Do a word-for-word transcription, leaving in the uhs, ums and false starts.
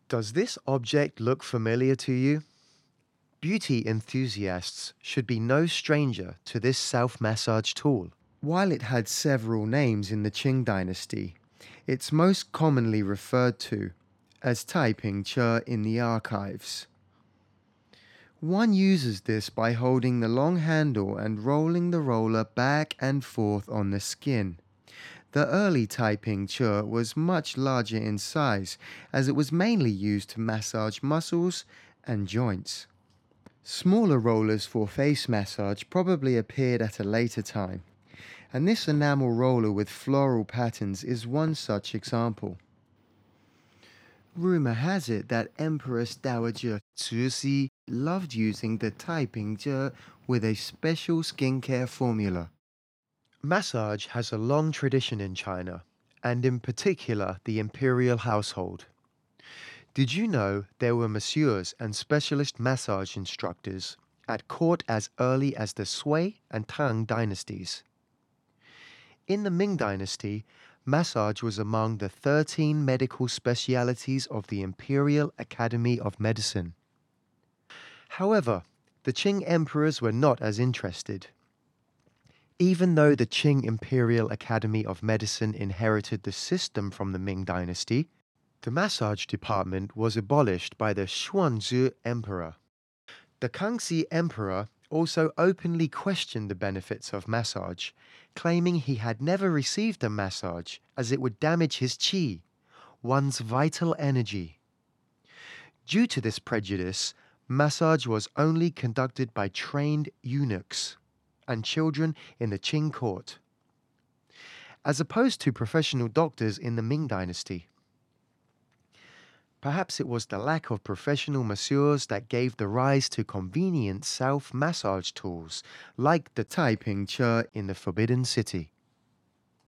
Does this object look familiar to you? Beauty enthusiasts should be no stranger to this self-massage tool. While it had several names in the Qing dynasty, it's most commonly referred to as Taiping Che in the archives. One uses this by holding the long handle and rolling the roller back and forth on the skin. The early Taiping Che was much larger in size, as it was mainly used to massage muscles and joints. Smaller rollers for face massage probably appeared at a later time, and this enamel roller with floral patterns is one such example. Rumor has it that Empress Dowager Cixi loved using the Taiping Che with a special skincare formula. Massage has a long tradition in China, and in particular the imperial household. Did you know there were masseurs and specialist massage instructors at court as early as the Sui and Tang dynasties? In the Ming dynasty, massage was among the thirteen medical specialities of the Imperial Academy of Medicine. However, the Qing emperors were not as interested. Even though the Qing Imperial Academy of Medicine inherited the system from the Ming dynasty, the massage department was abolished by the Xuanzhi Emperor. The Kangxi Emperor also openly questioned the benefits of massage, claiming he had never received a massage as it would damage his qi, one's vital energy. Due to this prejudice, massage was only conducted by trained eunuchs and children in the Qing court, as opposed to professional doctors in the Ming dynasty. Perhaps it was the lack of professional masseurs that gave the rise to convenient self-massage tools like the Taiping Che in the Forbidden City.